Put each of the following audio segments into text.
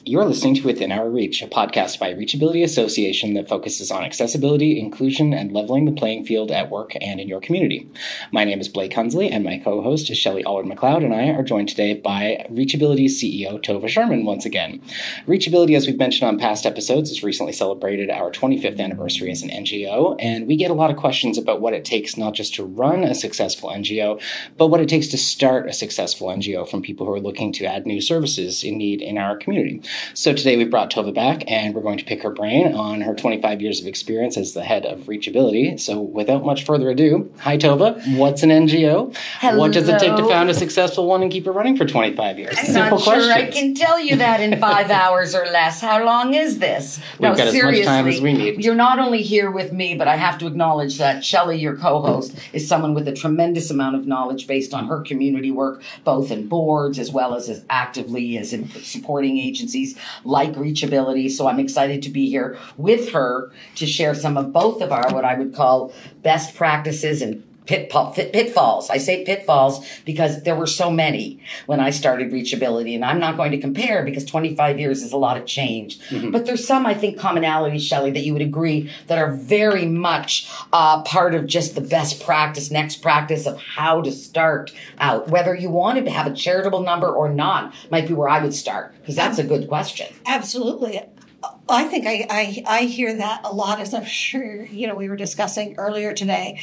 You're listening to Within Our Reach, a podcast by Reachability Association that focuses on accessibility, inclusion, and leveling the playing field at work and in your community. My name is Blake Hunsley, and my co-host is Shelley Allward-McLeod, and I are joined today by Reachability's CEO, Tova Sherman, once again. Reachability, as we've mentioned on past episodes, has recently celebrated our 25th anniversary as an NGO, and we get a lot of questions about what it takes not just to run a successful NGO, but what it takes to start a successful NGO from people who are looking to add new services in need in our community. So today we've brought Tova back, and we're going to pick her brain on her 25 years of experience as the head of Reachability. So without much further ado, hi Tova, what's an NGO? Hello. What does it take to found a successful one and keep it running for 25 years? I'm not sure I can tell you that in 5 hours or less. How long is this? We've got as much time as we need. You're not only here with me, but I have to acknowledge that Shelley, your co-host, is someone with a tremendous amount of knowledge based on her community work, both in boards as well as actively as in supporting agencies like Reachability. So I'm excited to be here with her to share some of both of our, what I would call, best practices and pitfalls. I say pitfalls because there were so many when I started Reachability, and I'm not going to compare because 25 years is a lot of change. Mm-hmm. But there's some, I think, commonalities, Shelley, that you would agree that are very much part of just the best practice, next practice of how to start out. Whether you wanted to have a charitable number or not might be where I would start, because that's a good question. Absolutely. I think I hear that a lot, as I'm sure, we were discussing earlier today.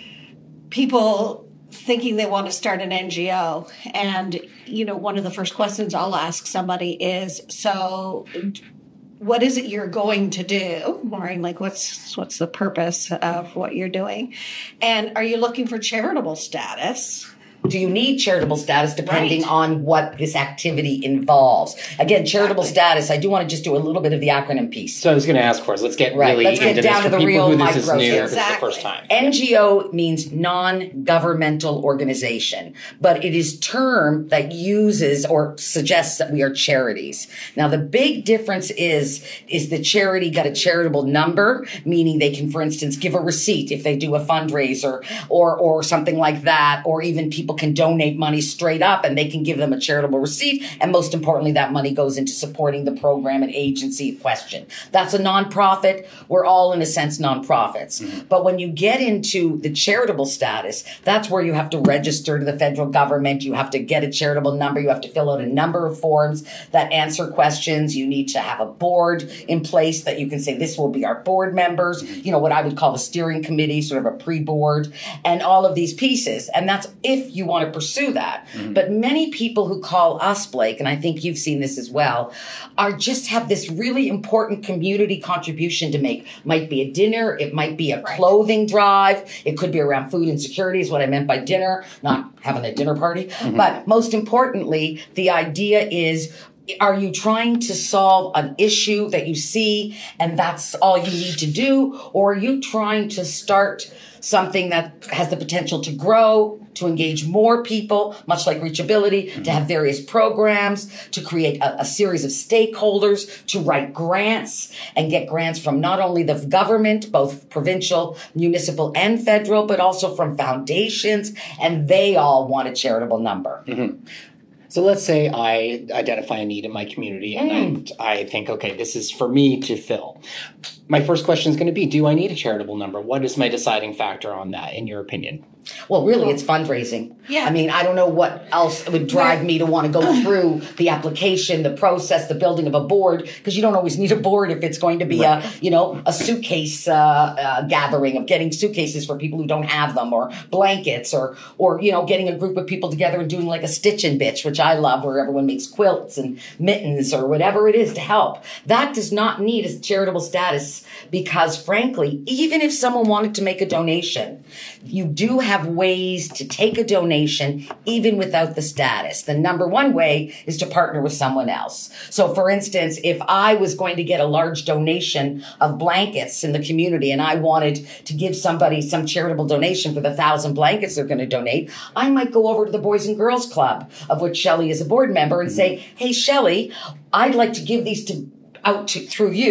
People thinking they want to start an NGO. And, one of the first questions I'll ask somebody is, so what is it you're going to do? Maureen, what's the purpose of what you're doing? And are you looking for charitable status? Do you need charitable status depending on what this activity involves? Again, charitable status, I do want to just do a little bit of the acronym piece. So I was going to ask for us, let's get really into down this to the real micro. This is new, this is the first time. NGO means non-governmental organization, but it is a term that uses or suggests that we are charities. Now, the big difference is the charity got a charitable number, meaning they can, for instance, give a receipt if they do a fundraiser or something like that, or even people can donate money straight up and they can give them a charitable receipt. And most importantly, that money goes into supporting the program and agency in question. That's a nonprofit. We're all, in a sense, nonprofits. Mm-hmm. But when you get into the charitable status, that's where you have to register to the federal government. You have to get a charitable number. You have to fill out a number of forms that answer questions. You need to have a board in place that you can say, this will be our board members, what I would call a steering committee, sort of a pre-board, and all of these pieces. And that's if you want to pursue that. Mm-hmm. But many people who call us, Blake, and I think you've seen this as well, just have this really important community contribution to make. Might be a dinner. It might be a clothing drive. It could be around food insecurity is what I meant by dinner, not having a dinner party. Mm-hmm. But most importantly, the idea is, are you trying to solve an issue that you see and that's all you need to do? Or are you trying to start something that has the potential to grow, to engage more people, much like Reachability, to have various programs, to create a series of stakeholders, to write grants and get grants from not only the government, both provincial, municipal, and federal, but also from foundations, and they all want a charitable number. Mm-hmm. So let's say I identify a need in my community and I think, okay, this is for me to fill. My first question is going to be, do I need a charitable number? What is my deciding factor on that, in your opinion? Well, really, it's fundraising. Yeah. I mean, I don't know what else would drive me to want to go through the application, the process, the building of a board, because you don't always need a board if it's going to be a suitcase gathering of getting suitcases for people who don't have them, or blankets, or getting a group of people together and doing like a stitch and bitch, which I love, where everyone makes quilts and mittens or whatever it is to help. That does not need a charitable status because, frankly, even if someone wanted to make a donation, you do have ways to take a donation even without the status. The number one way is to partner with someone else. So, for instance, if I was going to get a large donation of blankets in the community and I wanted to give somebody some charitable donation for the 1,000 blankets they're going to donate, I might go over to the Boys and Girls Club, of which Shelley is a board member, and say, hey, Shelley, I'd like to give these through you.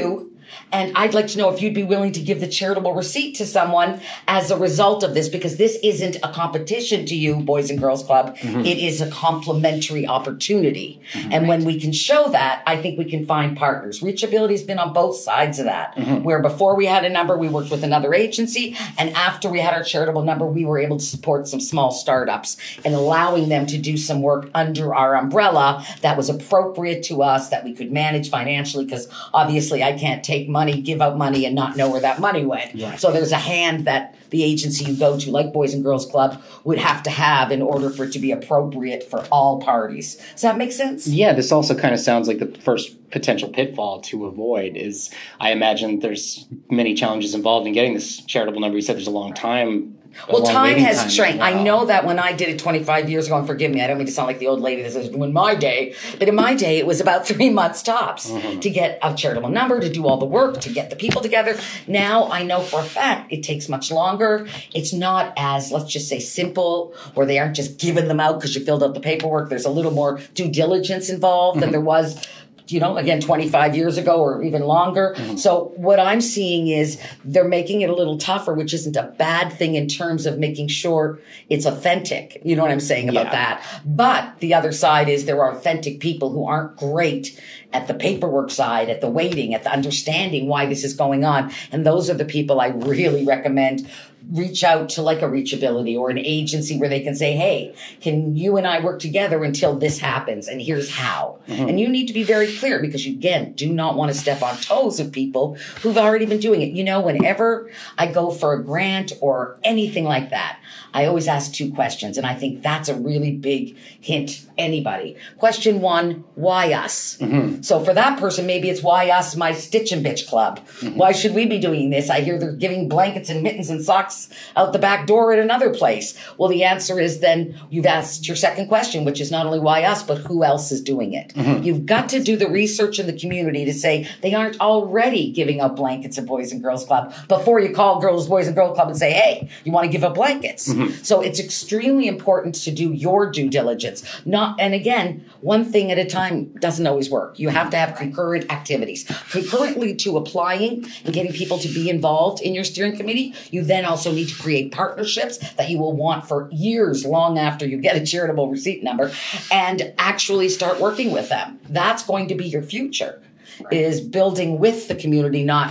And I'd like to know if you'd be willing to give the charitable receipt to someone as a result of this, because this isn't a competition to you, Boys and Girls Club. It is a complementary opportunity. And when we can show that, I think we can find partners. Reachability has been on both sides of that, where before we had a number, we worked with another agency. And after we had our charitable number, we were able to support some small startups and allowing them to do some work under our umbrella that was appropriate to us, that we could manage financially, because obviously I can't take money, give out money, and not know where that money went. Right. So there's a hand that the agency you go to, like Boys and Girls Club, would have to have in order for it to be appropriate for all parties. Does that make sense? Yeah, this also kind of sounds like the first potential pitfall to avoid is, I imagine there's many challenges involved in getting this charitable number. You said there's a long time. Well, time has changed. changed. I know that when I did it 25 years ago, and forgive me, I don't mean to sound like the old lady that says, in my day, but in my day, it was about 3 months tops to get a charitable number, to do all the work, to get the people together. Now, I know for a fact it takes much longer. It's not as, let's just say, simple, or they aren't just giving them out because you filled out the paperwork. There's a little more due diligence involved than there was, again, 25 years ago or even longer. So what I'm seeing is they're making it a little tougher, which isn't a bad thing in terms of making sure it's authentic. You know what I'm saying about that? But the other side is there are authentic people who aren't great at the paperwork side, at the waiting, at the understanding why this is going on. And those are the people I really recommend reach out to, like a Reachability or an agency where they can say, hey, can you and I work together until this happens? And here's how. And you need to be very clear, because you, again, do not want to step on toes of people who've already been doing it. Whenever I go for a grant or anything like that, I always ask 2 questions. And I think that's a really big hint, anybody. Question 1, why us? So for that person, maybe it's why us, my Stitch and Bitch Club. Why should we be doing this? I hear they're giving blankets and mittens and socks out the back door at another place. Well, the answer is then you've asked your second question, which is not only why us, but who else is doing it? You've got to do the research in the community to say they aren't already giving out blankets at Boys and Girls Club before you call Boys and Girls Club and say, hey, you want to give out blankets? So it's extremely important to do your due diligence. And again, one thing at a time doesn't always work. You have to have concurrent activities. Concurrently to applying and getting people to be involved in your steering committee, you then also need to create partnerships that you will want for years long after you get a charitable receipt number, and actually start working with them. That's going to be your future, is building with the community, not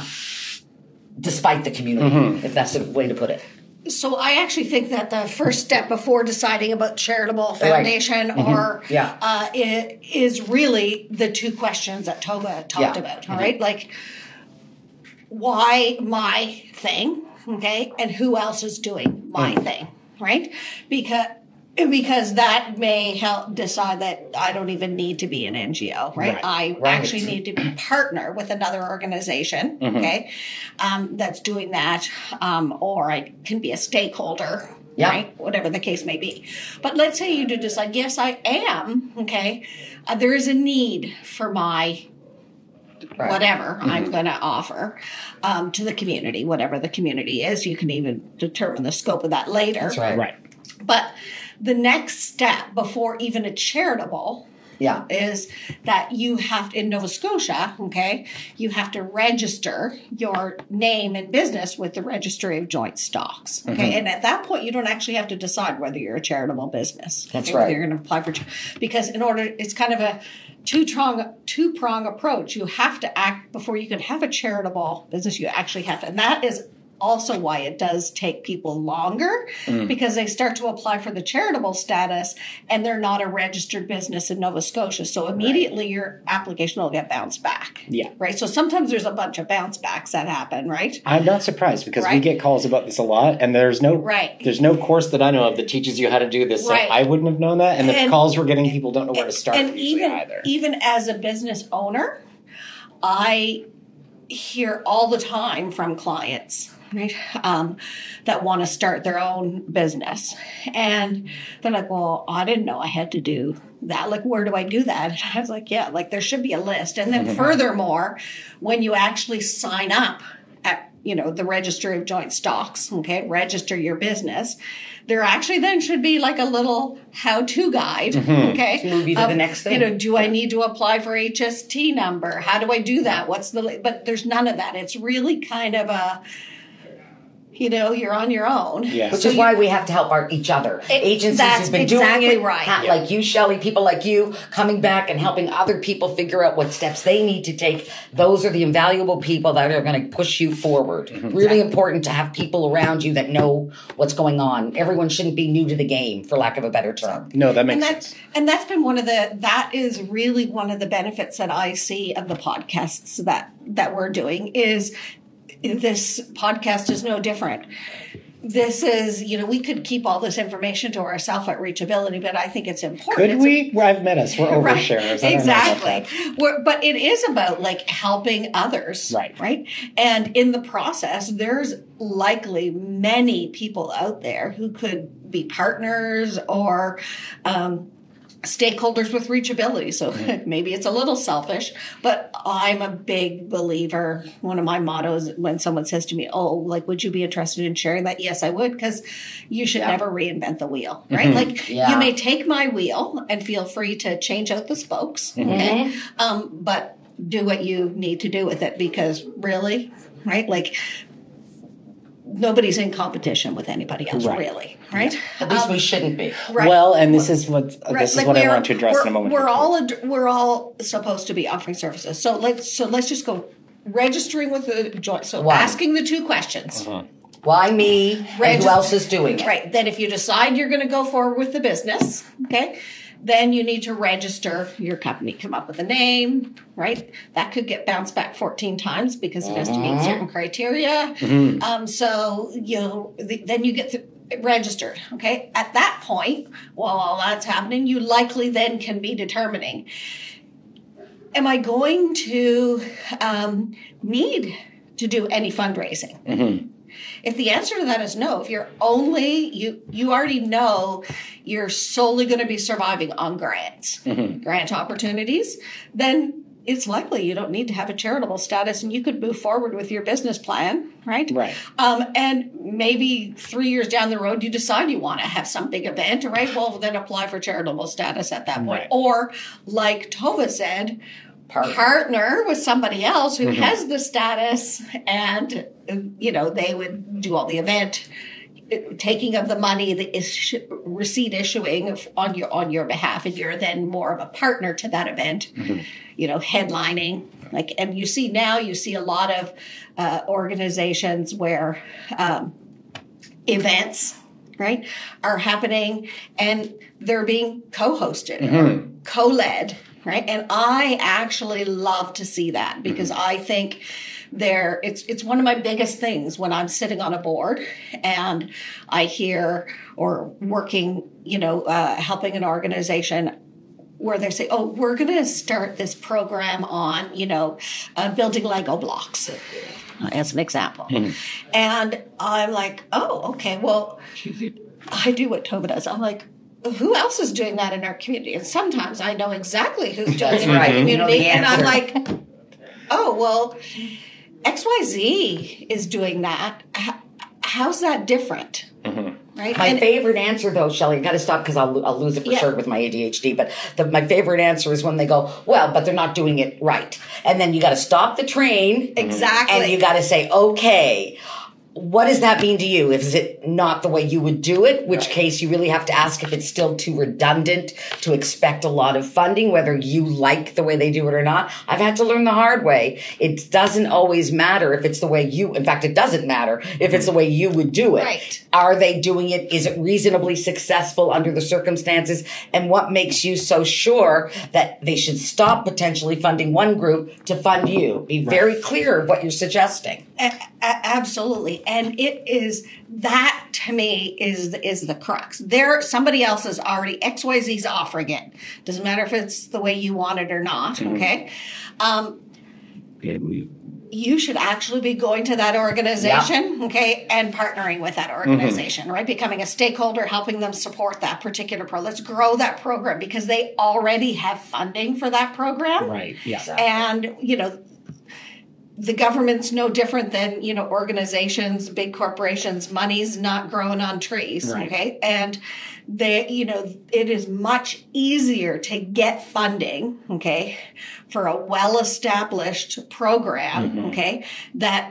despite the community, if that's the way to put it. So I actually think that the first step before deciding about charitable foundation or it is really the 2 questions that Tova talked about. All right, like, why my thing, okay, and who else is doing my thing, right? Because that may help decide that I don't even need to be an NGO, right? I actually need to be partner with another organization, okay, that's doing that, or I can be a stakeholder, right? Whatever the case may be. But let's say you do decide, yes, I am, okay, there is a need for my whatever I'm going to offer to the community, whatever the community is. You can even determine the scope of that later. That's right. But the next step before even a charitable is that you have to, in Nova Scotia, okay, you have to register your name and business with the Registry of Joint Stocks. Okay. And at that point, you don't actually have to decide whether you're a charitable business. That's right. Whether you're going to apply for, because in order, it's kind of a two-prong approach. You have to act before you can have a charitable business. You actually have to, and that is also why it does take people longer, because they start to apply for the charitable status and they're not a registered business in Nova Scotia. So immediately your application will get bounced back. Yeah. Right. So sometimes there's a bunch of bounce backs that happen, right? I'm not surprised, because we get calls about this a lot, and there's no course that I know of that teaches you how to do this. So I wouldn't have known that. And the calls we're getting, people don't know where to start either. Even as a business owner, I hear all the time from clients, right, that want to start their own business. And they're like, well, I didn't know I had to do that. Like, where do I do that? And I was like, there should be a list. And then furthermore, when you actually sign up at, the registry of joint stocks, okay, register your business. There actually then should be like a little how-to guide, okay? Move you to the next thing. Do I need to apply for HST number? How do I do that? But there's none of that. It's really kind of a, you're on your own. Yes. Which is why we have to help each other. Agencies have been exactly doing it. Right. Like you, Shelley, people like you coming back and helping other people figure out what steps they need to take. Those are the invaluable people that are going to push you forward. Really important to have people around you that know what's going on. Everyone shouldn't be new to the game, for lack of a better term. No, that makes sense. And that's been that is really one of the benefits that I see of the podcasts that we're doing is this podcast is no different. This is, we could keep all this information to ourselves at Reachability, but I think it's important. Could we? I've met us. We're oversharers. Right, exactly. But it is about like helping others. Right. And in the process, there's likely many people out there who could be partners or, stakeholders with Reachability. So maybe it's a little selfish, but I'm a big believer. One of my mottos when someone says to me, would you be interested in sharing that? Yes, I would, because you should never reinvent the wheel, right? Like you may take my wheel and feel free to change out the spokes, okay? But do what you need to do with it, because really, right? Like nobody's in competition with anybody else, really, right? At least we shouldn't be. Right. Well, and this is what I want to address in a moment. We're all supposed to be offering services. So let's just go registering with the joint. So asking the two questions. Why me? And who else is doing it? Right. Then if you decide you're going to go forward with the business, okay, then you need to register your company, come up with a name, right? That could get bounced back 14 times because it has to meet certain criteria. So then you get registered, okay? At that point, while all that's happening, you likely then can be determining, am I going to need to do any fundraising? If the answer to that is no, if you're only, you already know you're solely going to be surviving on grants, grant opportunities, then it's likely you don't need to have a charitable status and you could move forward with your business plan, right? Right. And maybe 3 years down the road, you decide you want to have some big event, right? Well, then apply for charitable status at that point. Right. Or like Tova said, partner with somebody else who has the status and, they would do all the event, taking of the money, the receipt issuing on your behalf. And you're then more of a partner to that event, headlining. And you see a lot of organizations where events, right, are happening and they're being co-hosted, co-led. Right. And I actually love to see that because I think it's one of my biggest things when I'm sitting on a board and I hear or working, helping an organization where they say, we're going to start this program on, building Lego blocks, as an example. And I'm like, okay, well, I do what Tova does. I'm like, who else is doing that in our community? And sometimes I know exactly who's doing it in our community. And I'm like, XYZ is doing that. How's that different? Right? My favorite answer, though, Shelley, you got to stop because I'll lose it for sure with my ADHD. But my favorite answer is when they go, well, but they're not doing it right. And then you got to stop the train. Exactly. And you got to say, okay, what does that mean to you? Is it not the way you would do it? Which case you really have to ask if it's still too redundant to expect a lot of funding, whether you like the way they do it or not. I've had to learn the hard way. It doesn't always matter if it's the way in fact, it doesn't matter if it's the way you would do it. Right. Are they doing it? Is it reasonably successful under the circumstances? And what makes you so sure that they should stop potentially funding one group to fund you? Be very clear of what you're suggesting. Absolutely. And it is, that to me is the crux. Somebody else is already, XYZ's offering it. Doesn't matter if it's the way you want it or not, okay? You should actually be going to that organization, okay, and partnering with that organization, right? Becoming a stakeholder, helping them support that particular program. Let's grow that program because they already have funding for that program. Right, yeah. And, the government's no different than, organizations, big corporations. Money's not growing on trees. Right. Okay. And it is much easier to get funding, okay, for a well-established program, okay, that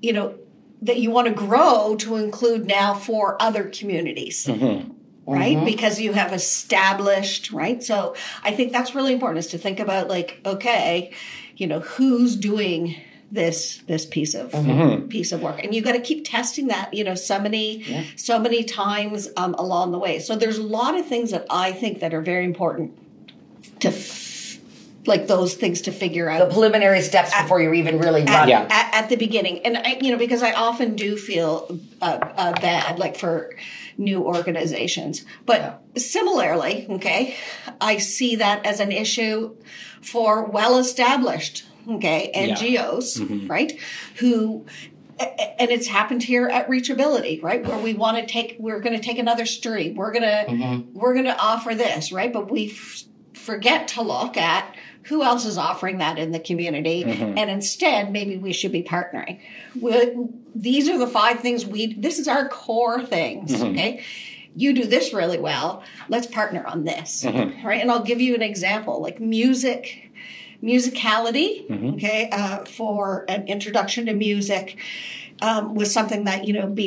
you want to grow to include now for other communities. Right? Because you have established, right? So I think that's really important, is to think about, like, okay, who's doing this piece of work, and you got to keep testing that, so many times along the way. So there's a lot of things that I think that are very important to like those things to figure out. The preliminary steps before you're even really running. At the beginning. And because I often do feel bad, like, for new organizations. But similarly, okay, I see that as an issue for well-established, okay, NGOs, right, who, and it's happened here at Reachability, right, where we're going to take another stream. We're going to offer this, right, but we forget to look at who else is offering that in the community, and instead maybe we should be partnering. These are the 5 things this is our core things, okay? You do this really well. Let's partner on this, right? And I'll give you an example, like musicality, okay, for an introduction to music. Was something that,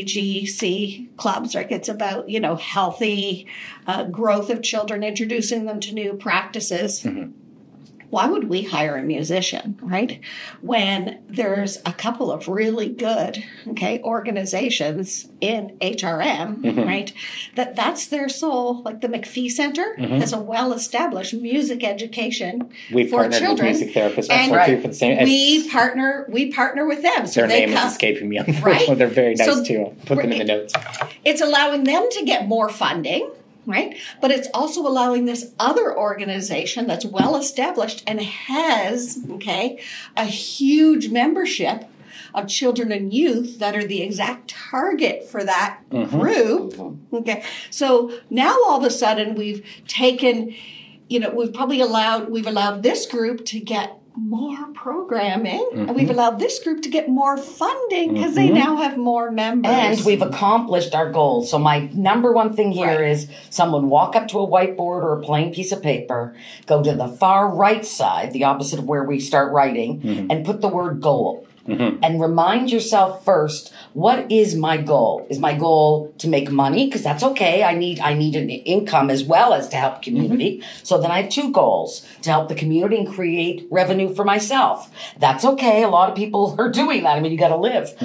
BGC clubs, right? It's about, healthy growth of children, introducing them to new practices. Why would we hire a musician, right? When there's a couple of really good, okay, organizations in HRM, right? That's their soul. Like the McPhee Center has a well-established music education for children. With music therapists before, too, for the same. We partner with them. So their name is escaping me, unfortunately. Right? They're very nice too. I'll put them in the notes. It's allowing them to get more funding. Right? But it's also allowing this other organization that's well established and has, okay, a huge membership of children and youth that are the exact target for that group. Okay. So now all of a sudden we've taken, we've allowed this group to get more programming, and we've allowed this group to get more funding because they now have more members. And we've accomplished our goals. So my number one thing here is someone walk up to a whiteboard or a plain piece of paper, go to the far right side, the opposite of where we start writing, and put the word goal. And remind yourself first, what is my goal? Is my goal to make money? Because that's okay. I need an income as well as to help community. So then I have 2 goals: to help the community and create revenue for myself. That's okay. A lot of people are doing that. I mean, you got to live.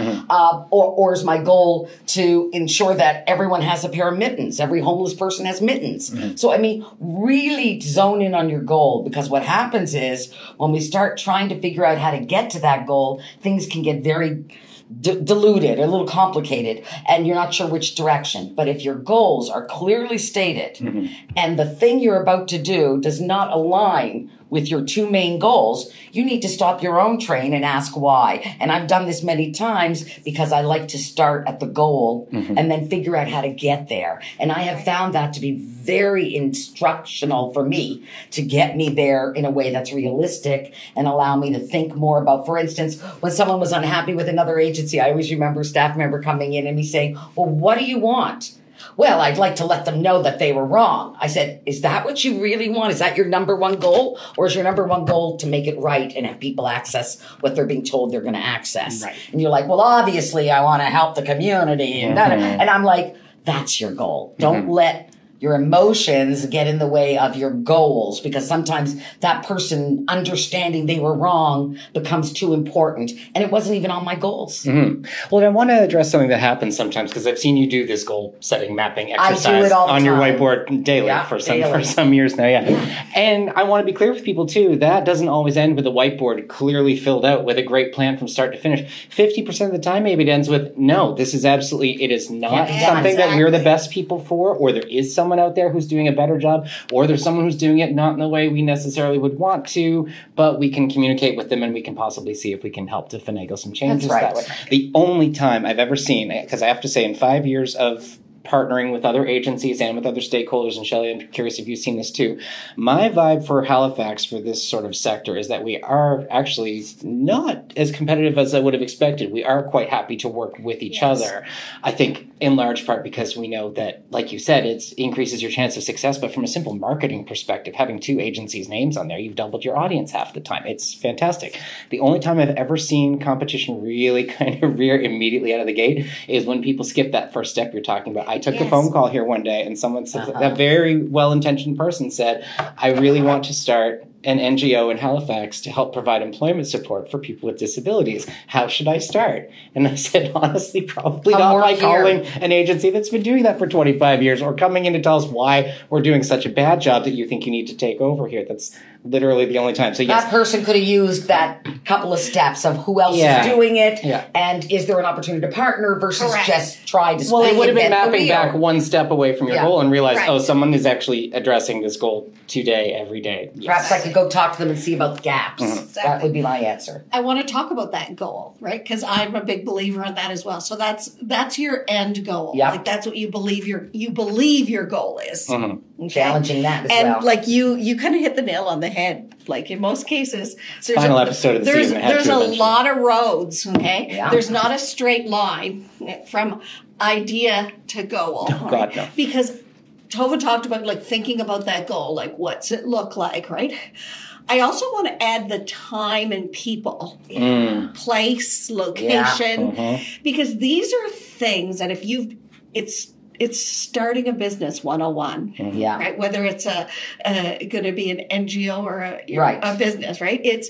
Or is my goal to ensure that everyone has a pair of mittens? Every homeless person has mittens. So, I mean, really zone in on your goal, because what happens is when we start trying to figure out how to get to that goal, things can get very diluted, a little complicated, and you're not sure which direction. But if your goals are clearly stated and the thing you're about to do does not align with your 2 main goals, you need to stop your own train and ask why. And I've done this many times because I like to start at the goal and then figure out how to get there. And I have found that to be very instructional for me to get me there in a way that's realistic and allow me to think more about, for instance, when someone was unhappy with another agency, I always remember a staff member coming in and me saying, well, what do you want? Well, I'd like to let them know that they were wrong. I said, is that what you really want? Is that your number one goal? Or is your number one goal to make it right and have people access what they're being told they're going to access? Right. And you're like, well, obviously I want to help the community. And I'm like, that's your goal. Don't let your emotions get in the way of your goals, because sometimes that person understanding they were wrong becomes too important, and it wasn't even on my goals. Well, I want to address something that happens sometimes, because I've seen you do this goal setting mapping exercise I do it all on the your time. whiteboard daily for some years now. And I want to be clear with people too, that doesn't always end with a whiteboard clearly filled out with a great plan from start to finish. 50% of the time, maybe it ends with, no, it is not something that we're the best people for, or there is someone out there who's doing a better job, or there's someone who's doing it not in the way we necessarily would want to, but we can communicate with them and we can possibly see if we can help to finagle some changes that way. The only time I've ever seen, because I have to say in 5 years of partnering with other agencies and with other stakeholders, and Shelley, I'm curious if you've seen this too. My vibe for Halifax for this sort of sector is that we are actually not as competitive as I would have expected. We are quite happy to work with each other. I think in large part because we know that, like you said, it increases your chance of success. But from a simple marketing perspective, having two agencies' names on there, you've doubled your audience half the time. It's fantastic. The only time I've ever seen competition really kind of rear immediately out of the gate is when people skip that first step you're talking about. I took a phone call here one day and someone said, a very well-intentioned person said, I really want to start an NGO in Halifax to help provide employment support for people with disabilities. How should I start? And I said, honestly, probably not by calling an agency that's been doing that for 25 years or coming in to tell us why we're doing such a bad job that you think you need to take over here. That's literally the only time. So yes, that person could have used that couple of steps of who else is doing it, and is there an opportunity to partner versus just try to. Well, it would have been mapping back one step away from your goal and realize, oh, someone is actually addressing this goal today, every day. Yes. Perhaps I could go talk to them and see about the gaps. Exactly. That would be my answer. I want to talk about that goal, right? Because I'm a big believer in that as well. So that's your end goal. Yep. Like that's what you believe your goal is. Okay. Challenging that as well. And like you kind of hit the nail on the head. Like in most cases, final episode of the season. There's a lot of roads. Okay, yeah. There's not a straight line from idea to goal. Oh, God, no. Because Tova talked about like thinking about that goal, like what's it look like, right? I also want to add the time and people, place, location, because these are things that if it's starting a business 101, right? Whether it's going to be an NGO or a business, right?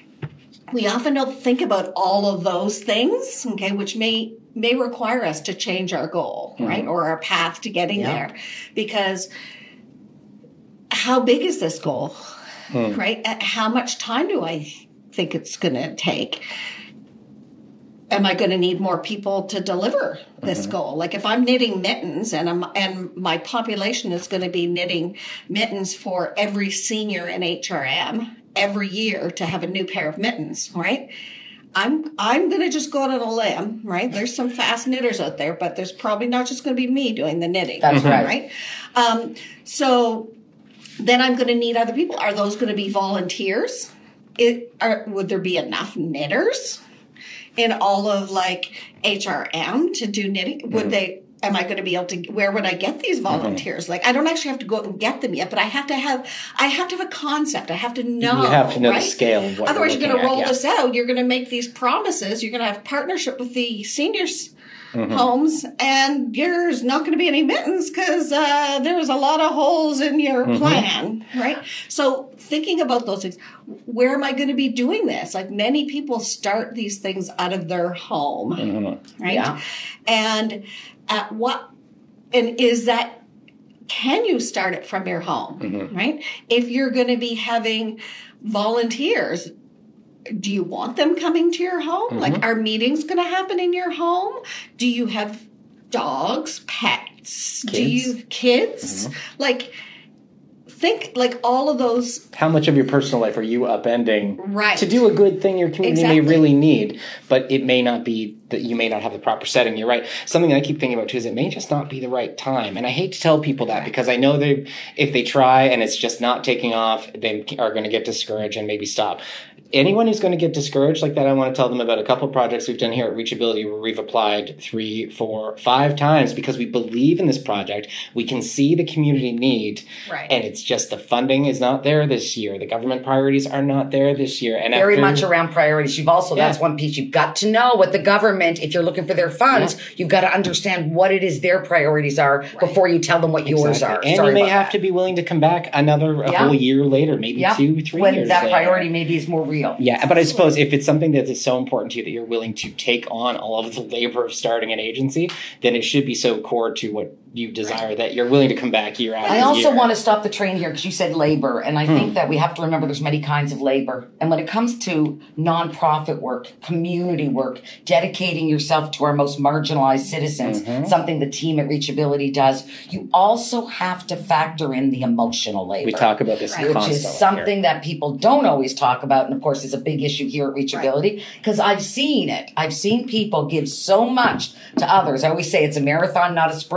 We often don't think about all of those things, okay, which may require us to change our goal, right, or our path to getting there, because how big is this goal, right? How much time do I think it's going to take? Am I going to need more people to deliver this goal? Like if I'm knitting mittens and my population is going to be knitting mittens for every senior in HRM every year to have a new pair of mittens, right? I'm going to just go out on a limb, right? There's some fast knitters out there, but there's probably not just going to be me doing the knitting. That's right. So then I'm going to need other people. Are those going to be volunteers? Would there be enough knitters in all of like HRM to do knitting? Am I going to be able to, where would I get these volunteers? Like, I don't actually have to go out and get them yet, but I have to have a concept. I have to know. You have to know the scale of what Otherwise, you're going to roll this out. You're going to make these promises. You're going to have partnership with the seniors' homes, and there's not going to be any mittens because there's a lot of holes in your plan, right? So thinking about those things, where am I going to be doing this? Like many people start these things out of their home, right? Yeah. And can you start it from your home, right? If you're going to be having volunteers, do you want them coming to your home? Like, are meetings going to happen in your home? Do you have dogs, pets? Do you have kids? Like, think like all of those. How much of your personal life are you upending to do a good thing your community may really need, but it may not be that you may not have the proper setting. You're right. Something I keep thinking about too is it may just not be the right time. And I hate to tell people that because I know if they try and it's just not taking off, they are going to get discouraged and maybe stop. Anyone who's going to get discouraged like that, I want to tell them about a couple of projects we've done here at Reachability where we've applied 3, 4, 5 times because we believe in this project. We can see the community need. Right. And it's just the funding is not there this year. The government priorities are not there this year. And very much around priorities. You've also, that's one piece. You've got to know what the government, if you're looking for their funds, you've got to understand what it is their priorities are before you tell them what yours are. And you may have to be willing to come back a whole year later, maybe 2, 3 when years that later. Priority maybe is more real. Yeah, but I suppose if it's something that is so important to you that you're willing to take on all of the labor of starting an agency, then it should be so core to what you desire that you're willing to come back year after year. I also want to stop the train here because you said labor, and I think that we have to remember there's many kinds of labor. And when it comes to nonprofit work, community work, dedicating yourself to our most marginalized citizens, something the team at Reachability does, you also have to factor in the emotional labor. We talk about this constantly, which is something that people don't always talk about, and of course is a big issue here at Reachability because I've seen it. I've seen people give so much to others. I always say it's a marathon, not a sprint.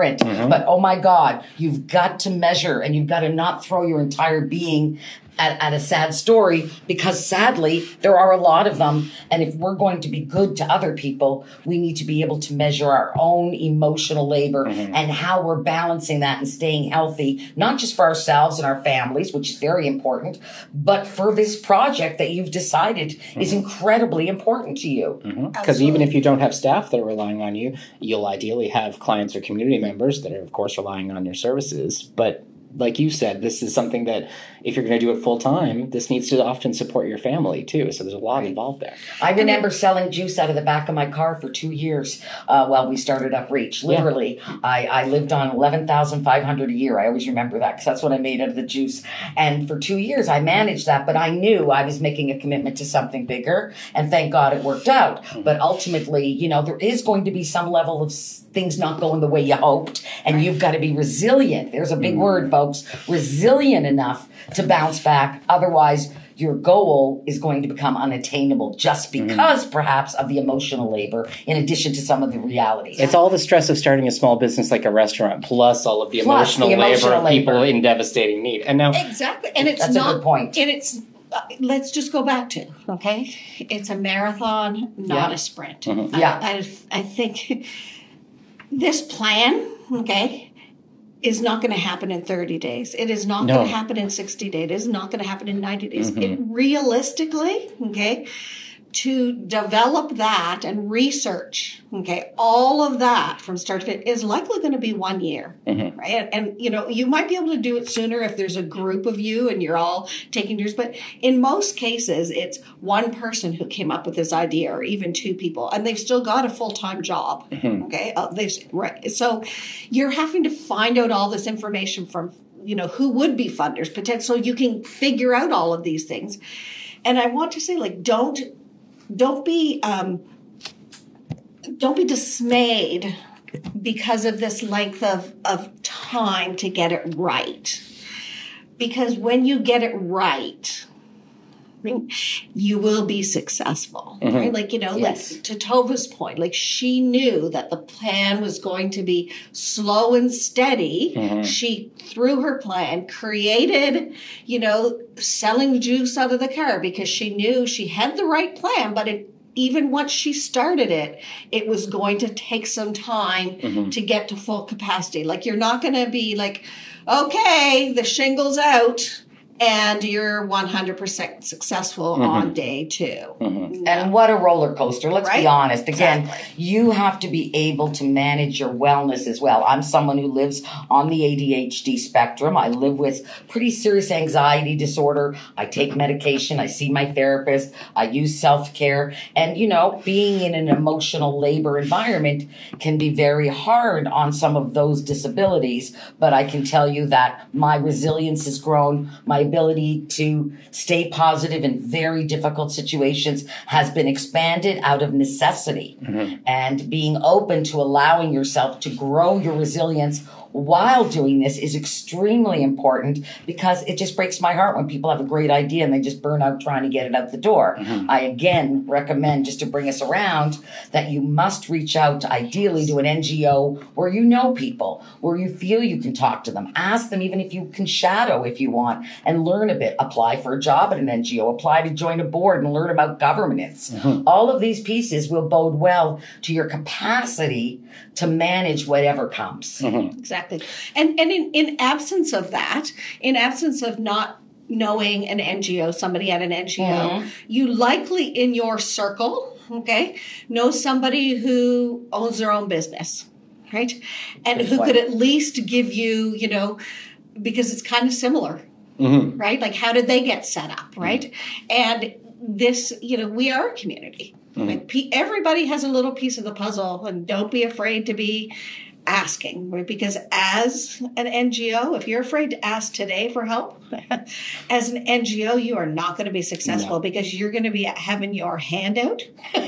But oh my God, you've got to measure, and you've got to not throw your entire being at a sad story, because sadly, there are a lot of them. And if we're going to be good to other people, we need to be able to measure our own emotional labor and how we're balancing that and staying healthy, not just for ourselves and our families, which is very important, but for this project that you've decided is incredibly important to you. Because even if you don't have staff that are relying on you, you'll ideally have clients or community members that are, of course, relying on your services. But like you said, this is something that if you're going to do it full time, this needs to often support your family too. So there's a lot involved there. I remember selling juice out of the back of my car for 2 years while we started UpReach. Literally, I lived on $11,500 a year. I always remember that because that's what I made out of the juice. And for 2 years, I managed that, but I knew I was making a commitment to something bigger. And thank God it worked out. But ultimately, you know, there is going to be some level of things not going the way you hoped. And you've got to be resilient. There's a big word, folks. Resilient enough to bounce back. Otherwise, your goal is going to become unattainable just because perhaps of the emotional labor in addition to some of the realities. It's all the stress of starting a small business like a restaurant, plus all of the emotional labor of people in devastating need. And now, exactly. And it's that's not a good point. And it's let's just go back to, okay? It's a marathon, not a sprint. I think this plan, okay, is not going to happen in 30 days. It is not going to happen in 60 days. It is not going to happen in 90 days. It realistically, okay, to develop that and research, okay, all of that from start to finish is likely going to be 1 year, right? And, you know, you might be able to do it sooner if there's a group of you and you're all taking yours. But in most cases, it's one person who came up with this idea or even two people, and they've still got a full-time job, okay? Right. So you're having to find out all this information from, you know, who would be funders, potentially, so you can figure out all of these things. And I want to say, like, don't be dismayed because of this length of time to get it right. Because when you get it right, you will be successful. Right? Like, you know, like to Tova's point, like she knew that the plan was going to be slow and steady. She, through her plan, created, you know, selling juice out of the car because she knew she had the right plan, but even once she started it, it was going to take some time to get to full capacity. Like, you're not going to be like, okay, the shingle's out and you're 100% successful on day two. And what a roller coaster. Let's be honest. Again, you have to be able to manage your wellness as well. I'm someone who lives on the ADHD spectrum. I live with pretty serious anxiety disorder. I take medication. I see my therapist. I use self-care. And, you know, being in an emotional labor environment can be very hard on some of those disabilities. But I can tell you that my resilience has grown. My ability to stay positive in very difficult situations has been expanded out of necessity. And being open to allowing yourself to grow your resilience while doing this is extremely important, because it just breaks my heart when people have a great idea and they just burn out trying to get it out the door. I again recommend, just to bring us around, that you must reach out ideally to an NGO where you know people, where you feel you can talk to them. Ask them even if you can shadow if you want and learn a bit. Apply for a job at an NGO. Apply to join a board and learn about governance. All of these pieces will bode well to your capacity to manage whatever comes. Exactly. And in absence of that, in absence of not knowing an NGO, somebody at an NGO, you likely in your circle, okay, know somebody who owns their own business, right? And who could at least give you, you know, because it's kind of similar, right? Like, how did they get set up, right? And this, you know, we are a community. Like, everybody has a little piece of the puzzle, and don't be afraid to be asking, right? Because as an NGO, if you're afraid to ask today for help, as an NGO, you are not going to be successful because you're going to be having your hand out,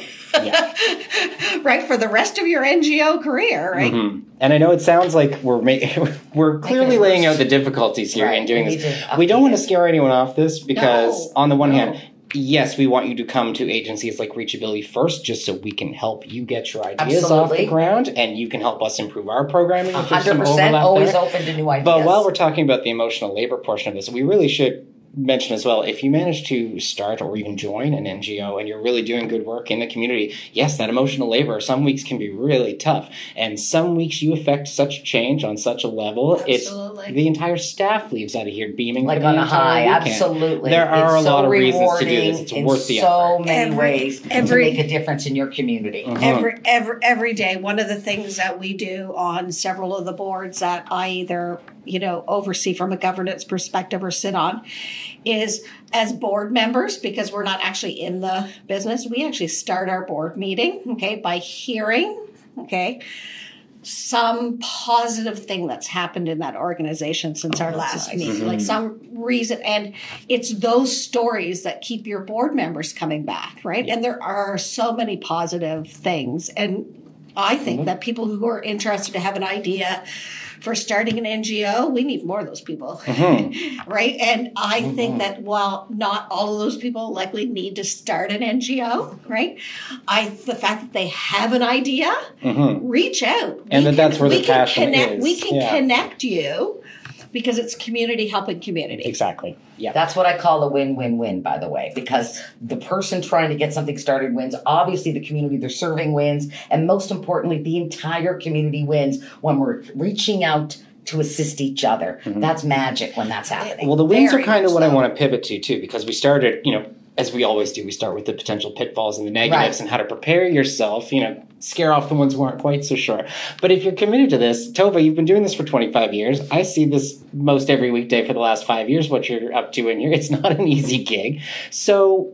right, for the rest of your NGO career, right? And I know it sounds like we're clearly laying out the difficulties here in doing this. We don't want to scare anyone off this because on the one hand, yes, we want you to come to agencies like Reachability first, just so we can help you get your ideas off the ground, and you can help us improve our programming. 100%, always open to new ideas. But while we're talking about the emotional labor portion of this, we really should mention as well, if you manage to start or even join an NGO and you're really doing good work in the community, yes, that emotional labor some weeks can be really tough. And some weeks you affect such change on such a level, Absolutely. the entire staff leaves out of here beaming like for on the a high. weekend. Absolutely. There are a lot of reasons to do this. It's in worth the so effort. many ways to make a difference in your community. Every day. One of the things that we do on several of the boards that I either oversee from a governance perspective or sit on is, as board members, because we're not actually in the business, we actually start our board meeting, by hearing, some positive thing that's happened in that organization since our last meeting, like some reason. And it's those stories that keep your board members coming back, right? And there are so many positive things. And I think that people who are interested to have an idea for starting an NGO, we need more of those people, right? And I think that while not all of those people likely need to start an NGO, right? The fact that they have an idea, reach out. And that's where the passion is. We can connect you because it's community helping community. Exactly. Yeah. That's what I call a win-win-win, by the way, because the person trying to get something started wins. Obviously, the community they're serving wins. And most importantly, the entire community wins when we're reaching out to assist each other. That's magic when that's happening. Well, the wins are kind of what I want to pivot to, too, because we started, as we always do, we start with the potential pitfalls and the negatives and how to prepare yourself, scare off the ones who aren't quite so sure. But if you're committed to this, Tova, you've been doing this for 25 years. I see this most every weekday for the last 5 years, what you're up to in here. It's not an easy gig. So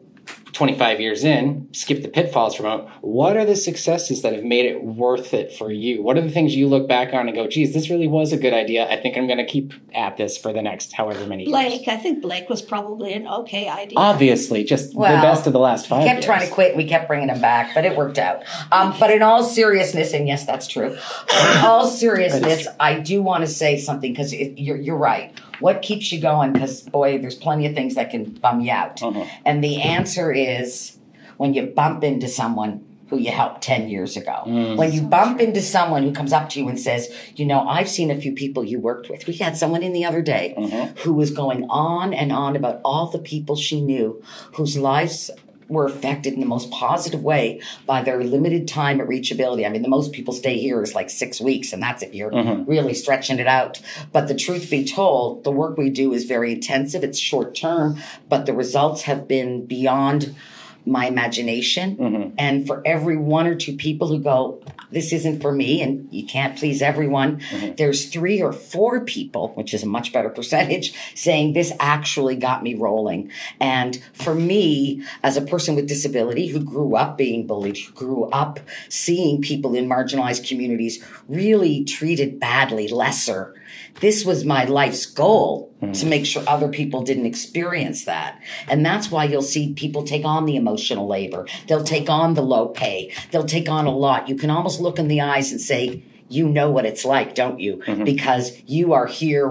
25 years in, skip the pitfalls for a moment. What are the successes that have made it worth it for you? What are the things you look back on and go, geez, this really was a good idea. I think I'm going to keep at this for the next however many years. I think Blake was probably an okay idea. Obviously, just the best of the last 5 years. He kept trying to quit. We kept bringing him back, but it worked out. But in all seriousness, and yes, that's true. In all seriousness, I do want to say something because you're right. What keeps you going? Because, boy, there's plenty of things that can bum you out. And the answer is when you bump into someone who you helped 10 years ago. When you bump into someone who comes up to you and says, I've seen a few people you worked with. We had someone in the other day who was going on and on about all the people she knew whose lives were affected in the most positive way by their limited time at Reachability. I mean, the most people stay here is like 6 weeks, and that's if you're really stretching it out. But the truth be told, the work we do is very intensive. It's short term, but the results have been beyond my imagination. And for every 1 or 2 people who go, this isn't for me, and you can't please everyone, there's 3 or 4 people, which is a much better percentage, saying this actually got me rolling. And for me, as a person with disability who grew up being bullied, who grew up seeing people in marginalized communities really treated badly, lesser, this was my life's goal, to make sure other people didn't experience that. And that's why you'll see people take on the emotional labor. They'll take on the low pay. They'll take on a lot. You can almost look in the eyes and say, you know what it's like, don't you? Because you are here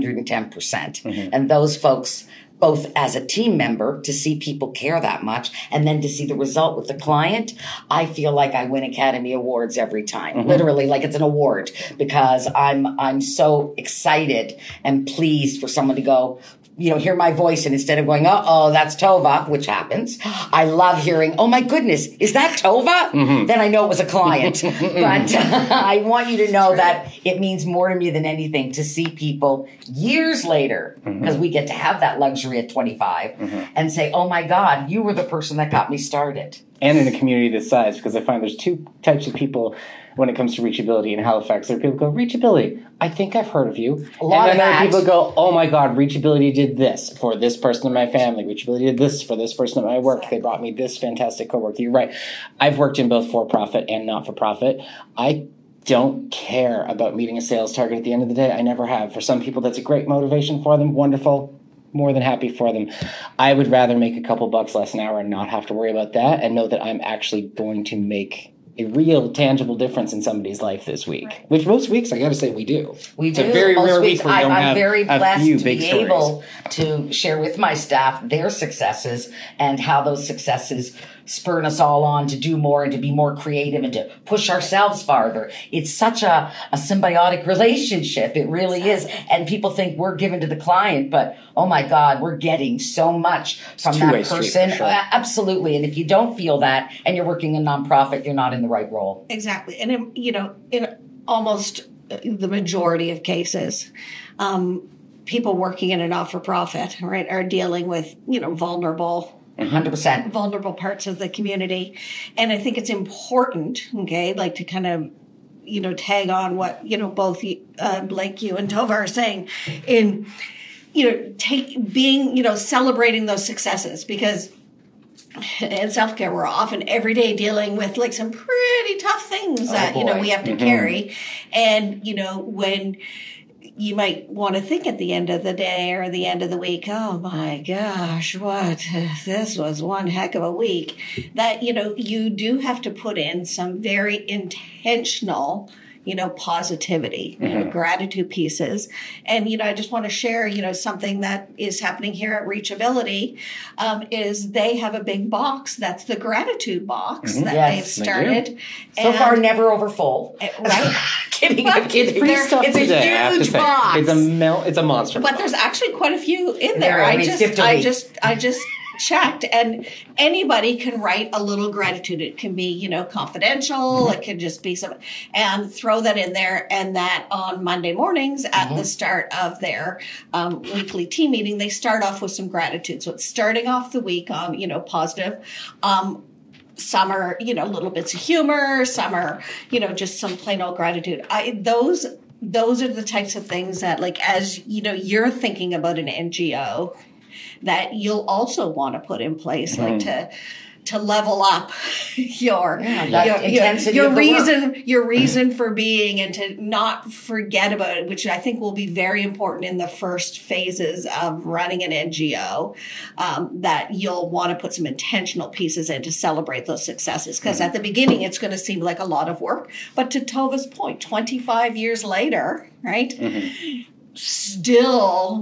110%. And those folks, both as a team member, to see people care that much, and then to see the result with the client, I feel like I win Academy Awards every time. Literally, like it's an award, because I'm so excited and pleased for someone to go, hear my voice, and instead of going, uh-oh, that's Tova, which happens, I love hearing, oh my goodness, is that Tova? Then I know it was a client. But I want you to know that it means more to me than anything to see people years later, because we get to have that luxury at 25, and say, oh my God, you were the person that got me started. And in a community this size, because I find there's 2 types of people when it comes to Reachability in Halifax. There are people who go, Reachability, I think I've heard of you. A lot of that. And then there are people who go, oh my God, Reachability did this for this person in my family. Reachability did this for this person at my work. They brought me this fantastic coworker. You're right. I've worked in both for-profit and not-for-profit. I don't care about meeting a sales target at the end of the day. I never have. For some people, that's a great motivation for them. Wonderful. More than happy for them. I would rather make a couple bucks less an hour and not have to worry about that, and know that I'm actually going to make a real tangible difference in somebody's life this week, which most weeks, I got to say, we do. We do. It's a very most rare weeks, week where we don't I'm have very blessed a few to big be stories. able to share with my staff their successes and how those successes spur us all on to do more and to be more creative and to push ourselves farther. It's such a symbiotic relationship. It really is. And people think we're given to the client, but oh my God, we're getting so much from that person. Street, for sure. Absolutely. And if you don't feel that and you're working in a nonprofit, you're not in the right role. Exactly. And, in almost the majority of cases, people working in a not-for-profit, right, are dealing with, vulnerable 100%. vulnerable parts of the community. And I think it's important, okay, like to kind of, tag on what, both Blake, you and Tova are saying in, celebrating those successes, because in self-care, we're often every day dealing with like some pretty tough things that, we have to carry. And, when you might want to think at the end of the day or the end of the week, oh my gosh, this was one heck of a week, that, you do have to put in some very intentional, positivity, gratitude pieces. And, I just want to share, something that is happening here at Reachability, is they have a big box. That's the gratitude box that they've started. So far, never over full. Right? Kidding. It's a huge box. It's a monster. But there's actually quite a few in there. I just checked, and anybody can write a little gratitude. It can be, confidential. It can just be and throw that in there. And that on Monday mornings at the start of their weekly team meeting, they start off with some gratitude. So it's starting off the week on, positive. Some are, little bits of humor. Some are, just some plain old gratitude. Those are the types of things that, like, as you're thinking about an NGO, that you'll also want to put in place, like to level up your reason for being, and to not forget about it, which I think will be very important in the first phases of running an NGO, that you'll want to put some intentional pieces in to celebrate those successes. Because at the beginning, it's going to seem like a lot of work. But to Tova's point, 25 years later, right? Still,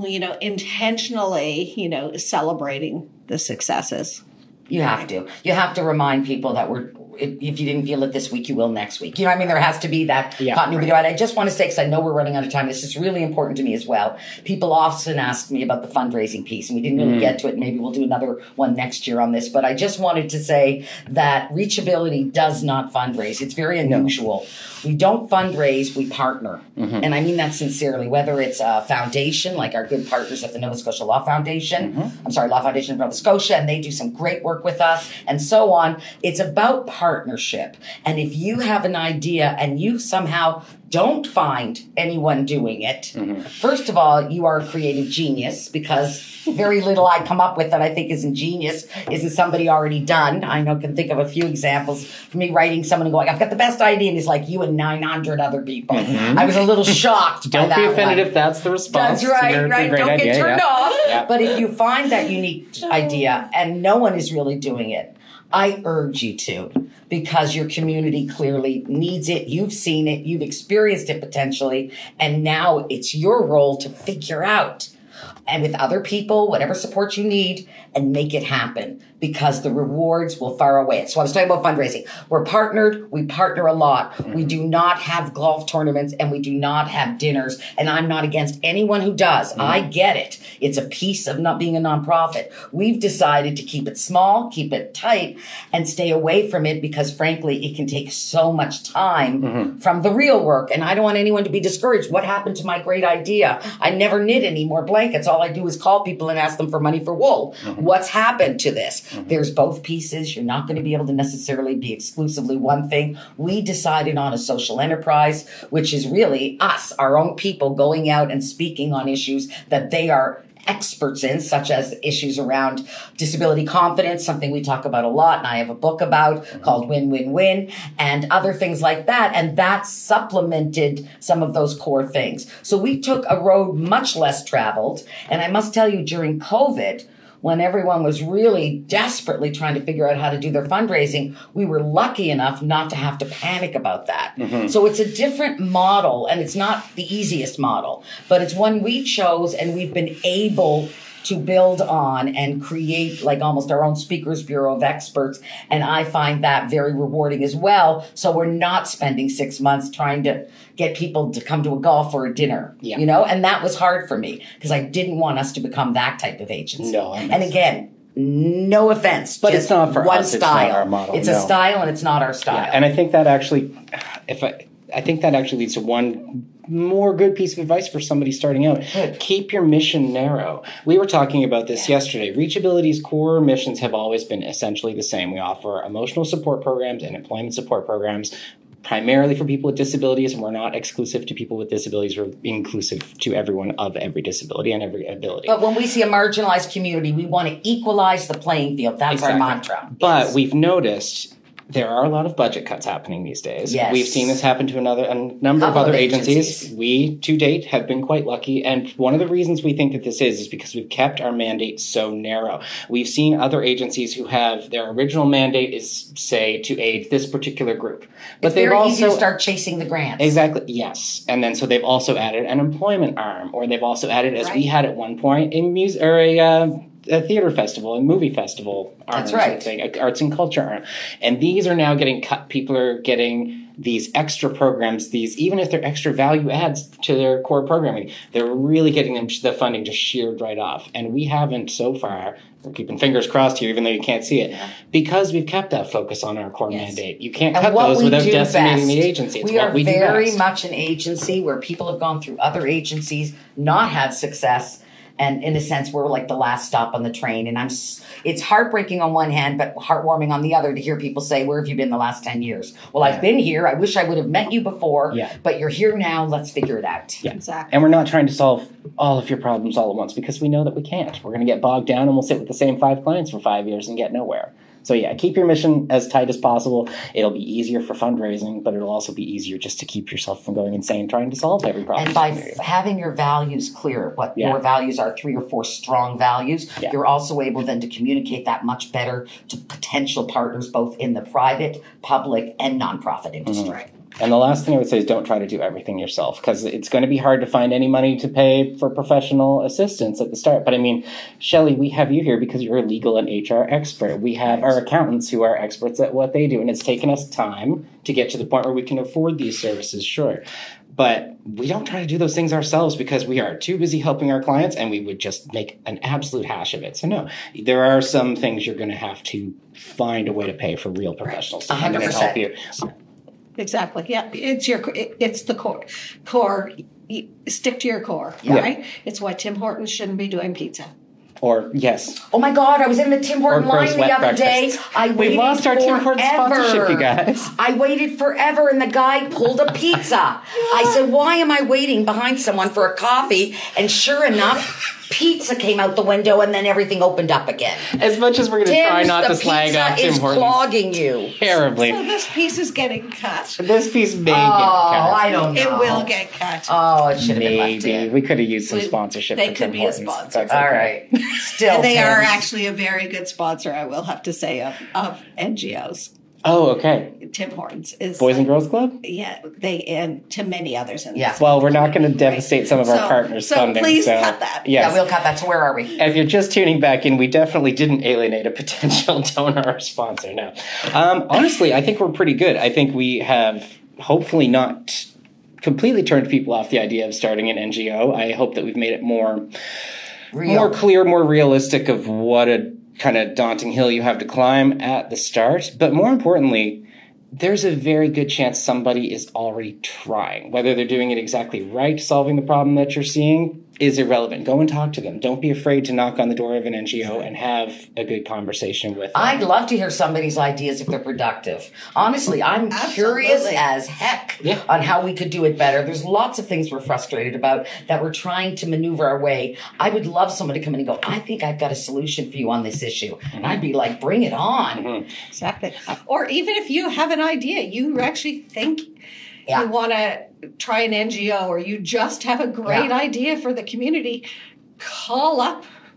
intentionally, celebrating the successes. You have to remind people that if you didn't feel it this week, you will next week. There has to be that continuity. Right. I just want to say, because I know we're running out of time, this is really important to me as well. People often ask me about the fundraising piece, and we didn't really get to it. Maybe we'll do another one next year on this. But I just wanted to say that Reachability does not fundraise. It's very unusual. We don't fundraise, we partner. And I mean that sincerely, whether it's a foundation, like our good partners at the Nova Scotia Law Foundation, Law Foundation of Nova Scotia, and they do some great work with us, and so on. It's about partnership. And if you have an idea and you somehow don't find anyone doing it, first of all, you are a creative genius, because very little I come up with that I think is ingenious isn't somebody already done. I can think of a few examples for me writing someone and going, I've got the best idea, and it's like you and 900 other people. I was a little shocked by that. Don't be offended if that's the response. That's right. Don't get turned off. Yeah. But if you find that unique idea and no one is really doing it, I urge you to, because your community clearly needs it. You've seen it. You've experienced it potentially. And now it's your role to figure out, and with other people, whatever support you need, and make it happen, because the rewards will far away. So I was talking about fundraising. We're partnered. We partner a lot. We do not have golf tournaments, and we do not have dinners. And I'm not against anyone who does. I get it. It's a piece of not being a nonprofit. We've decided to keep it small, keep it tight, and stay away from it, because frankly, it can take so much time from the real work. And I don't want anyone to be discouraged. What happened to my great idea? I never knit any more blankets. All I do is call people and ask them for money for wool. What's happened to this? There's both pieces. You're not going to be able to necessarily be exclusively one thing. We decided on a social enterprise, which is really us, our own people, going out and speaking on issues that they are experts in, such as issues around disability confidence, something we talk about a lot, and I have a book about called Win, Win, Win, and other things like that. And that supplemented some of those core things. So we took a road much less traveled. And I must tell you, during COVID, when everyone was really desperately trying to figure out how to do their fundraising, we were lucky enough not to have to panic about that. So it's a different model, and it's not the easiest model, but it's one we chose, and we've been able to build on and create like almost our own speakers bureau of experts. And I find that very rewarding as well. So we're not spending 6 months trying to get people to come to a golf or a dinner, you know, and that was hard for me because I didn't want us to become that type of agency. No, and again, no offense, but just it's not for one us. style. It's not our model. It's a style, and it's not our style. Yeah, and I think that actually, I think that actually leads to one more good piece of advice for somebody starting out. Good. Keep your mission narrow. We were talking about this yesterday. Reachability's core missions have always been essentially the same. We offer emotional support programs and employment support programs primarily for people with disabilities, and we're not exclusive to people with disabilities. We're inclusive to everyone of every disability and every ability. But when we see a marginalized community, we want to equalize the playing field. That's our mantra. But we've noticed there are a lot of budget cuts happening these days. Yes. We've seen this happen to a number of other agencies. We, to date, have been quite lucky. And one of the reasons we think that this is because we've kept our mandate so narrow. We've seen other agencies who have their original mandate is, say, to aid this particular group. But it's they've very also easy to start chasing the grants. Exactly, yes. And then so they've also added an employment arm, or they've also added, as we had at one point, a music or a theater festival, a movie festival arm, That's right. Thing, an arts and culture arm. And these are now getting cut. People are getting these extra programs, even if they're extra value adds to their core programming, they're really getting the funding just sheared right off. And we haven't so far, we're keeping fingers crossed here, even though you can't see it, because we've kept that focus on our core mandate. You can't cut those without decimating the agency. It's we what are we do very best. much an agency where people have gone through other agencies, not had success, and in a sense, we're like the last stop on the train. And it's heartbreaking on one hand, but heartwarming on the other to hear people say, where have you been the last 10 years? Well, I've been here. I wish I would have met you before, but you're here now. Let's figure it out. Yeah, exactly. And we're not trying to solve all of your problems all at once because we know that we can't. We're going to get bogged down and we'll sit with the same 5 clients for 5 years and get nowhere. So yeah, keep your mission as tight as possible. It'll be easier for fundraising, but it'll also be easier just to keep yourself from going insane trying to solve every problem. And by having your values clear, what your values are, 3 or 4 strong values, you're also able then to communicate that much better to potential partners, both in the private, public, and nonprofit industry. And the last thing I would say is don't try to do everything yourself because it's going to be hard to find any money to pay for professional assistance at the start. But I mean, Shelley, we have you here because you're a legal and HR expert. We have our accountants who are experts at what they do. And it's taken us time to get to the point where we can afford these services, sure. But we don't try to do those things ourselves because we are too busy helping our clients and we would just make an absolute hash of it. So no, there are some things you're going to have to find a way to pay for real professionals to come in and help you. Exactly. Yeah, it's the core. You stick to your core, right? It's why Tim Hortons shouldn't be doing pizza. Or yes. Oh my God! I was in the Tim Horton line the other day. We lost our Tim Horton sponsorship, you guys. I waited forever, and the guy pulled a pizza. I said, "Why am I waiting behind someone for a coffee?" And sure enough, pizza came out the window, and then everything opened up again. As much as we're going to try not to slag off Tim Hortons, clogging you terribly. So this piece is getting cut. This piece may get cut. I don't know. It will get cut. Oh, it should have been left in. We could have used some sponsorship. They for could Tim be Hortons. a sponsor. That's All okay. right. Still, and they Tim. are actually a very good sponsor, I will have to say, of NGOs. Oh, okay. Tim Hortons is Boys and Girls Club? Yeah, and to many others. Well, we're not going to devastate some of our partners' funding. Please cut that. Yes. Yeah, we'll cut that. So where are we? If you're just tuning back in, we definitely didn't alienate a potential donor or sponsor. No. Honestly, I think we're pretty good. I think we have hopefully not completely turned people off the idea of starting an NGO. I hope that we've made it more clear, more realistic of what a kind of daunting hill you have to climb at the start. But more importantly, there's a very good chance somebody is already trying. Whether they're doing it exactly right, solving the problem that you're seeing, is irrelevant. Go and talk to them. Don't be afraid to knock on the door of an NGO and have a good conversation with them. I'd love to hear somebody's ideas if they're productive. Honestly, I'm curious as heck on how we could do it better. There's lots of things we're frustrated about that we're trying to maneuver our way. I would love someone to come in and go, I think I've got a solution for you on this issue. And I'd be like, bring it on. Exactly. Or even if you have an idea, you actually think you want to try an NGO or you just have a great idea for the community, call up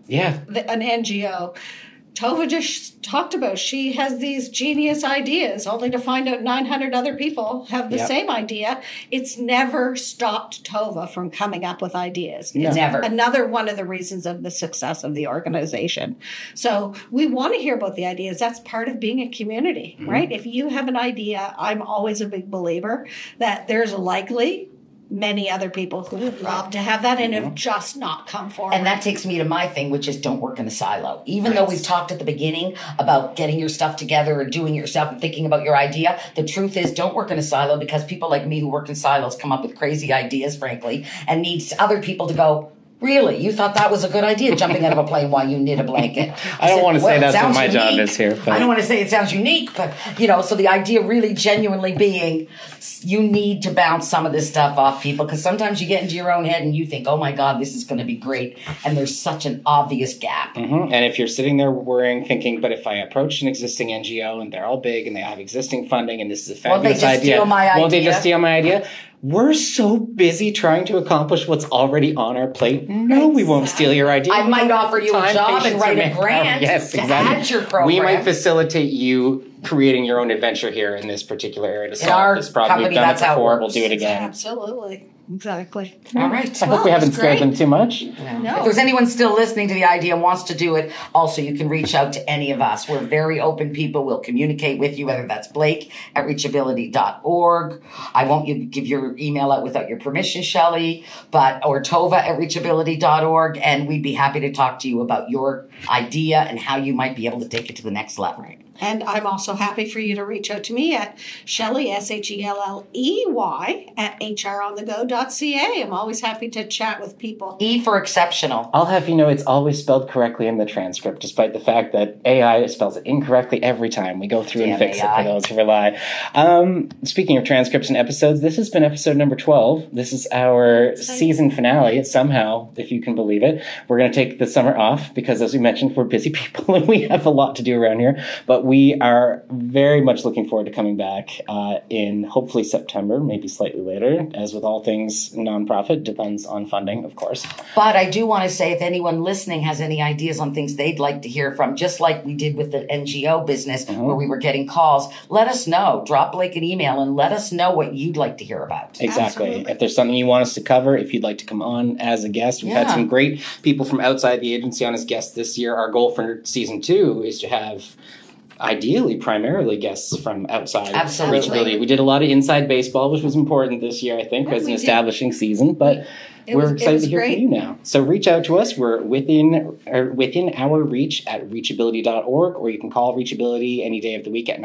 Yeah. an NGO. Tova just talked about she has these genius ideas, only to find out 900 other people have the same idea. It's never stopped Tova from coming up with ideas. It's never. Another one of the reasons of the success of the organization. So we want to hear about the ideas. That's part of being a community, right? If you have an idea, I'm always a big believer that there's likely many other people who would love to have that and have just not come forward. And that takes me to my thing, which is don't work in a silo. Even though we've talked at the beginning about getting your stuff together and doing it yourself and thinking about your idea, the truth is don't work in a silo, because people like me who work in silos come up with crazy ideas, frankly, and needs other people to go, really? You thought that was a good idea, jumping out of a plane while you knit a blanket? I don't want to say that's what my job is here. But I don't want to say it sounds unique, but, so the idea really genuinely being you need to bounce some of this stuff off people, because sometimes you get into your own head and you think, oh my God, this is going to be great. And there's such an obvious gap. And if you're sitting there worrying, thinking, but if I approach an existing NGO and they're all big and they have existing funding and this is a fabulous idea, won't they just steal my idea? We're so busy trying to accomplish what's already on our plate. No, we won't steal your idea. I might offer you a job and write a grant to add your program. We might facilitate you creating your own adventure here in this particular area to solve our this problem. company, We've done it that's how it before. works. We'll do it again. Absolutely. Exactly. All right. I hope we haven't scared them too much. No. If there's anyone still listening to the idea and wants to do it, also you can reach out to any of us. We're very open people. We'll communicate with you, whether that's Blake@reachability.org. I won't give your email out without your permission, Shelley, or Tova@reachability.org. And we'd be happy to talk to you about your idea and how you might be able to take it to the next level. And I'm also happy for you to reach out to me at Shelley, SHELLEY, at hronthego.ca. I'm always happy to chat with people. E for exceptional. I'll have you know it's always spelled correctly in the transcript, despite the fact that AI spells it incorrectly every time. We go through and fix it for those who rely. Speaking of transcripts and episodes, this has been episode number 12. This is our season finale, somehow, if you can believe it. We're going to take the summer off because, as we mentioned, we're busy people and we have a lot to do around here. But we are very much looking forward to coming back in hopefully September, maybe slightly later. As with all things nonprofit, depends on funding, of course. But I do want to say, if anyone listening has any ideas on things they'd like to hear from, just like we did with the NGO business where we were getting calls, let us know. Drop Blake an email and let us know what you'd like to hear about. Exactly. Absolutely. If there's something you want us to cover, if you'd like to come on as a guest, we've had some great people from outside the agency on as guests this year. Our goal for season 2 is to have ideally, primarily guests from outside. Absolutely. We did a lot of inside baseball, which was important this year, I think, as an establishing season, but we're excited to hear from you now. So reach out to us. We're within our reach at reachability.org, or you can call Reachability any day of the week at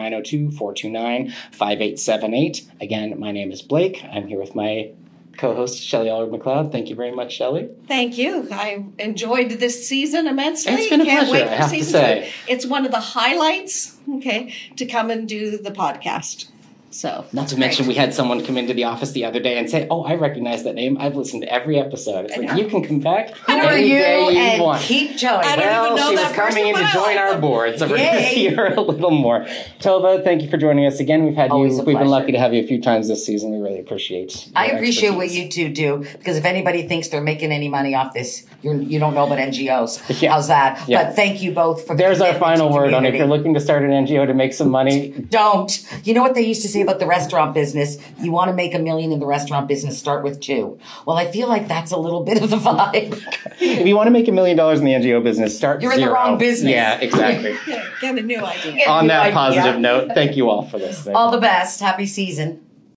902-429-5878. Again, my name is Blake. I'm here with my co-host, Shelley Allard-McLeod. Thank you very much, Shelley. Thank you. I enjoyed this season immensely. It's been a pleasure, Wait for I have to season say. 2. It's one of the highlights, to come and do the podcast. So not to mention, we had someone come into the office the other day and say, "Oh, I recognize that name. I've listened to every episode." It's like, you can come back any day you want. Keep going. I don't even know she that was coming in to join our board, so we're going to Yay. see her a little more. Tova, thank you for joining us again. We've had Always you. a We've been pleasure. lucky to have you a few times this season. We really appreciate. I your appreciate what expertise. you two do, because if anybody thinks they're making any money off this, you don't know about NGOs. Yeah. How's that? Yeah. But thank you both for the There's our commitment final to word on if community. you're looking to start an NGO to make some money. Don't. You know what they used to say about the restaurant business? You want to make $1 million in the restaurant business, start with 2. Well, I feel like that's a little bit of the vibe. If you want to make $1 million in the NGO business, start You're in the 0. wrong business. Yeah, exactly. get a new idea. On that idea. positive note, thank you all for listening. All the best. Happy season.